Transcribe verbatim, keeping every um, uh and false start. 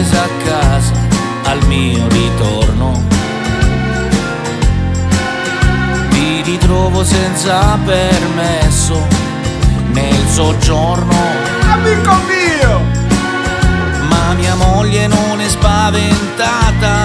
sorpresa a casa al mio ritorno. Ti ritrovo senza permesso nel soggiorno. Amico mio! Ma mia moglie non è spaventata